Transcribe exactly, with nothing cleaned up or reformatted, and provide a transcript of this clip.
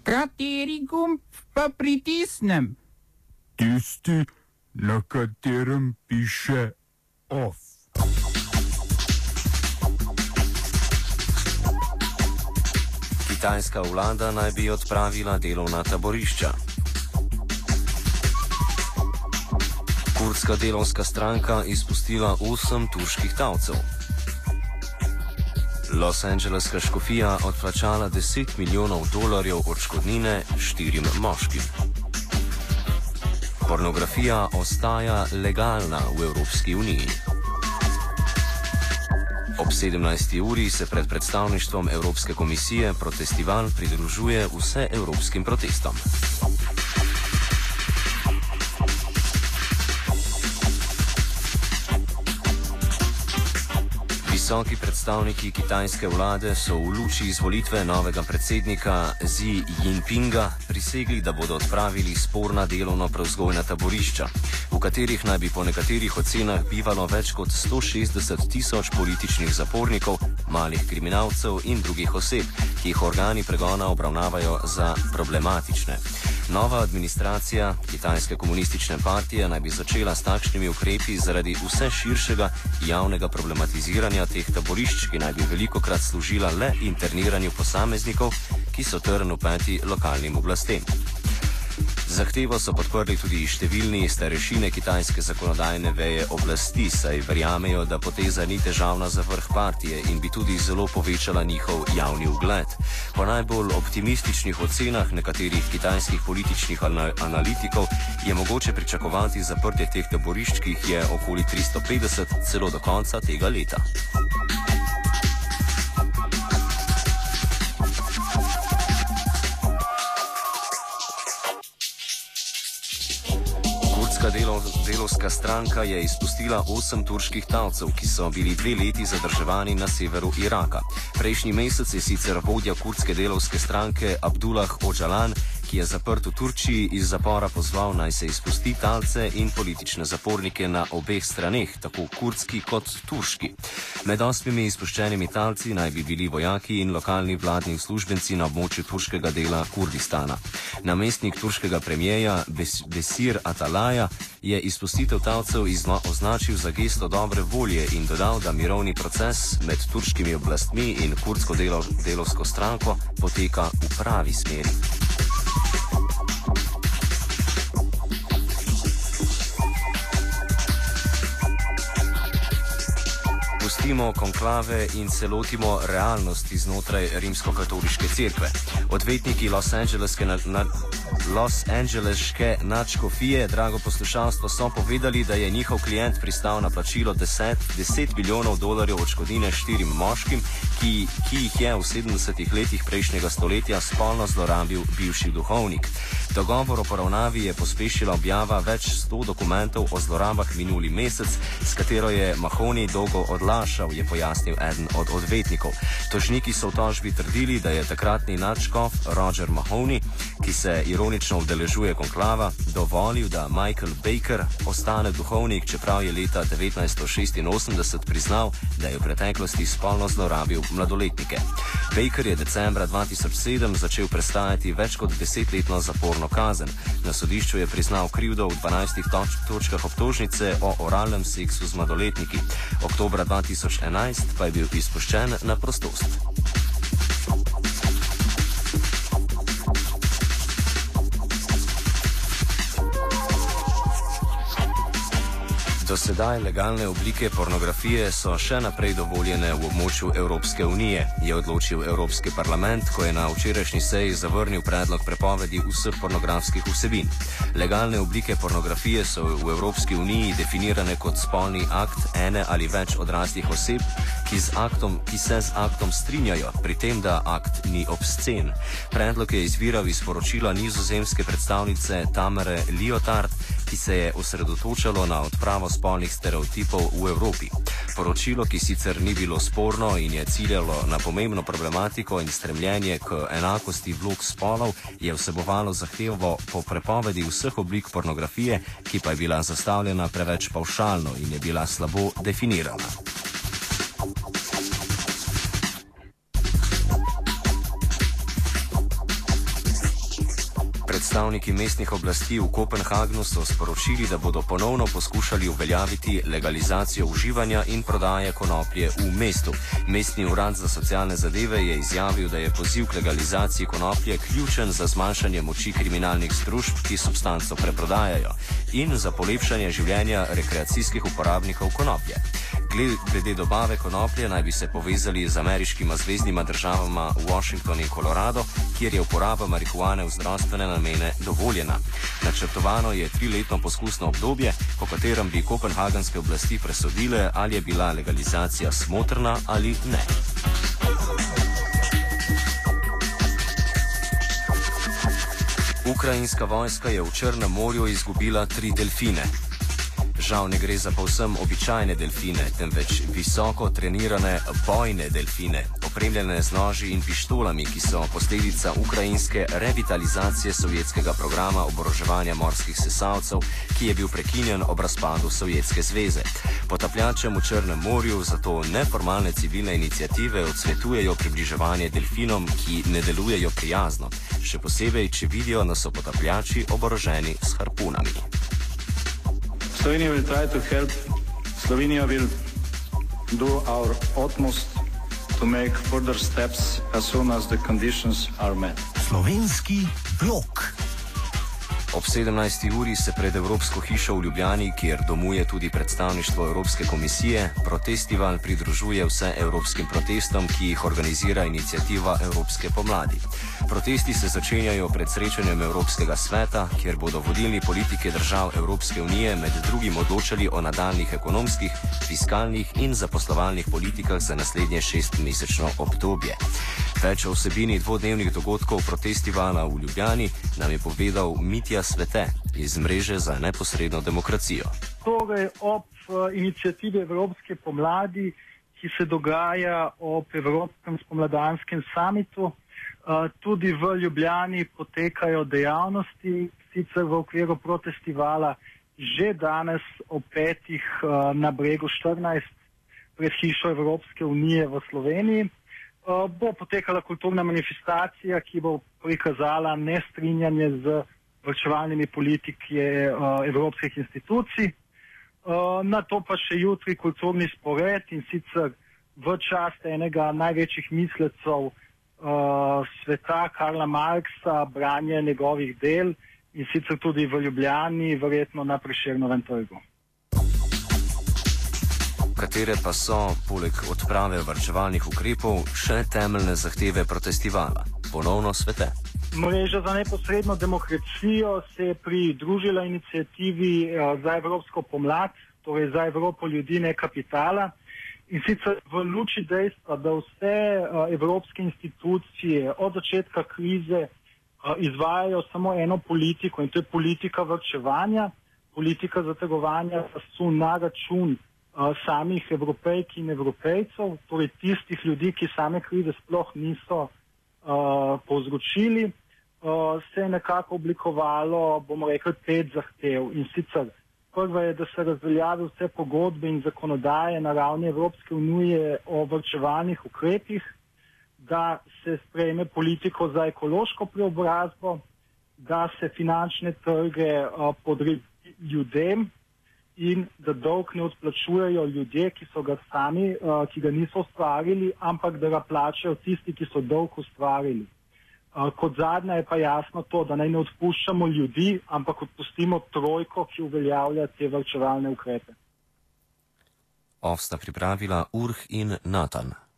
Kateri gumb pa pritisnem? Tisti, na katerem piše OF. Kitajska vlada naj bi odpravila delovna taborišča. Kurdska delovska stranka izpustila osem turških talcev. Los Angeleska škofija odplačala deset milijonov dolarjev odškodnine štirim moškim. Pornografija ostaja legalna v Evropski uniji. Ob sedemnajsti uri se pred predstavništvom Evropske komisije protestival pridružuje vseevropskim protestom. Visoki predstavniki kitajske vlade so v luči izvolitve novega predsednika Xi Jinpinga prisegli, da bodo odpravili sporna delovno-prevzgojna taborišča, v katerih naj bi po nekaterih ocenah bivalo več kot sto šestdeset tisoč političnih zapornikov, malih kriminalcev in drugih oseb, ki jih organi pregona obravnavajo za problematične. Nova administracija Kitajske komunistične partije naj bi začela s takšnimi ukrepi zaradi vse širšega javnega problematiziranja teh taborišč, ki naj bi velikokrat služila le interniranju posameznikov, ki so trn v peti lokalnim oblastem. Zahtevo so podprli tudi številni starešine kitajske zakonodajne veje oblasti, saj verjamejo, da poteza ni težavna za vrh partije in bi tudi zelo povečala njihov javni ugled. Po najbolj optimističnih ocenah nekaterih kitajskih političnih analitikov je mogoče pričakovati zaprtje teh taborišč, ki jih je okoli tristo petdeset, celo do konca tega leta. Delo, delovska stranka je izpustila osem turških talcev, ki so bili dve leti zadrževani na severu Iraka. Prejšnji mesec je sicer vodja kurdske delovske stranke Abdullah Öcalan, ki je zaprt v Turčiji, iz zapora pozval naj se izpusti talce in politične zapornike na obeh straneh, tako kurdski kot turški. Med osmimi izpuščenimi talci naj bi bili vojaki in lokalni vladni uslužbenci na območju turškega dela Kurdistana. Namestnik turškega premijeja Besir Atalaja je izpustitev talcev označil za gesto dobre volje in dodal, da mirovni proces med turškimi oblastmi in kurdsko delo, delovsko stranko poteka v pravi smeri. Pustimo konklave in se lotimo realnosti znotraj rimskokatoliške cerkve. Odvetniki Los Angeleske na, na, Los Angeleške nadškofije, drago poslušalstvo, so povedali, da je njihov klient pristal na plačilo deset milijonov dolarjev odškodnine štirim moškim, ki, ki jih je v sedemdesetih letih prejšnjega stoletja spolno zlorabil bivši duhovnik. Dogovor o poravnavi je pospešila objava več sto dokumentov o zlorabah minuli mesec, s katero je Mahoney dolgo odlašal, je pojasnil eden od odvetnikov. Tožniki so v tožbi trdili, da je takratni nadškof Roger Mahoney, ki se ironično udeležuje konklava, dovolil, da Michael Baker ostane duhovnik, čeprav je leta devetnajststo šestinosemdeset priznal, da je v preteklosti spolno zlorabil mladoletnike. Baker je decembra dva tisoč sedem začel prestajati več kot desetletno zaporno kazen. Na sodišču je priznal krivdo v dvanajstih toč točkah obtožnice o oralnem seksu z mladoletniki. Oktobra dva tisoč enajst pa je bil izpuščen na prostost. Do sedaj legalne oblike pornografije so še naprej dovoljene v območju Evropske unije, je odločil Evropski parlament, ko je na včerajšnji seji zavrnil predlog prepovedi vseh pornografskih vsebin. Legalne oblike pornografije so v Evropski uniji definirane kot spolni akt ene ali več odraslih oseb, ki, z aktom, ki se z aktom strinjajo, pri tem, da akt ni obscen. Predlog je izviral iz poročila nizozemske predstavnice Tamare Liotard, ki se je osredotočalo na odpravo spolnih stereotipov v Evropi. Poročilo, ki sicer ni bilo sporno in je ciljalo na pomembno problematiko in stremljenje k enakosti vlog spolov, je vsebovalo zahtevo po prepovedi vseh oblik pornografije, ki pa je bila zastavljena preveč pavšalno in je bila slabo definirana. Predstavniki mestnih oblasti v Kopenhagnu so sporočili, da bodo ponovno poskušali uveljaviti legalizacijo uživanja in prodaje konoplje v mestu. Mestni urad za socialne zadeve je izjavil, da je poziv k legalizaciji konoplje ključen za zmanjšanje moči kriminalnih združb, ki substanco preprodajajo, in za polepšanje življenja rekreacijskih uporabnikov konoplje. Glede dobave konoplje naj bi se povezali z ameriškima zveznima državama Washington in Colorado, kjer je uporaba marihuane v zdravstvene namene dovoljena. Načrtovano je triletno poskusno obdobje, po katerem bi kopenhagenske oblasti presodile, ali je bila legalizacija smotrna ali ne. Ukrajinska vojska je v Črnem morju izgubila tri delfine. Žal ne gre za povsem običajne delfine, temveč visoko trenirane bojne delfine, opremljene z noži in pištolami, ki so posledica ukrajinske revitalizacije sovjetskega programa oboroževanja morskih sesalcev, ki je bil prekinjen ob razpadu Sovjetske zveze. Potapljačem v Črnem morju zato neformalne civilne iniciative odsvetujejo približevanje delfinom, ki ne delujejo prijazno, še posebej, če vidijo, da so potapljači oboroženi s harpunami. Slovenia will try to help. Slovenia will do our utmost to make further steps as soon as the conditions are met. Slovenski blok. Ob sedemnajsti uri se pred Evropsko hišo v Ljubljani, kjer domuje tudi predstavništvo Evropske komisije, protestival pridružuje vse evropskim protestom, ki jih organizira iniciativa Evropske pomladi. Protesti se začenjajo pred srečanjem Evropskega sveta, kjer bodo vodilni politike držav Evropske unije med drugim odločali o nadaljnih ekonomskih, fiskalnih in zaposlovalnih politikah za naslednje šestmesečno obdobje. Več o vsebini dvodnevnih dogodkov protestivala v Ljubljani nam je povedal Mitja Svete iz Mreže za neposredno demokracijo. Torej ob uh, inicijativi Evropske pomladi, ki se dogaja ob Evropskem spomladanskem samitu, uh, tudi v Ljubljani potekajo dejavnosti, sicer v okviru protestivala že danes ob petih uh, na Bregu štirinajst pred hišo Evropske unije v Sloveniji. Uh, bo potekala kulturna manifestacija, ki bo prikazala nestrinjanje z varčevalnimi politiki uh, evropskih institucij. Uh, na to pa še jutri kulturni spored, in sicer v čast enega največjih mislecov uh, sveta, Karla Marxa, branje njegovih del, in sicer tudi v Ljubljani, verjetno na Prešernovem trgu. Katere pa so, poleg odprave varčevalnih ukrepov, še temeljne zahteve protestivala? Ponovno Svete. Mreža za neposredno demokracijo se je pridružila inicijativi uh, za Evropsko pomlad, torej za Evropo ljudi, ne kapitala, in sicer v luči dejstva, da vse uh, evropske institucije od začetka krize uh, izvajajo samo eno politiko, in to je politika varčevanja, politika zategovanja pasu na račun uh, samih Evropejk in Evropejcev, torej tistih ljudi, ki same krize sploh niso uh, povzročili. Uh, se je nekako oblikovalo, bomo rekli, pet zahtev, in sicer prva je, da se razveljavi vse pogodbe in zakonodaje na ravni Evropske unije o varčevalnih ukrepih, da se sprejme politiko za ekološko preobrazbo, da se finančne trge uh, podredi ljudem in da dolg ne odplačujejo ljudje, ki so ga sami, uh, ki ga niso ustvarili, ampak da ga plačajo tisti, ki so dolg ustvarili. Uh, kot zadnja je pa jasno to, da naj ne odpuščamo ljudi, ampak odpustimo trojko, ki uveljavlja te varčevalne ukrepe. Ovsta pripravila Urh in Natan.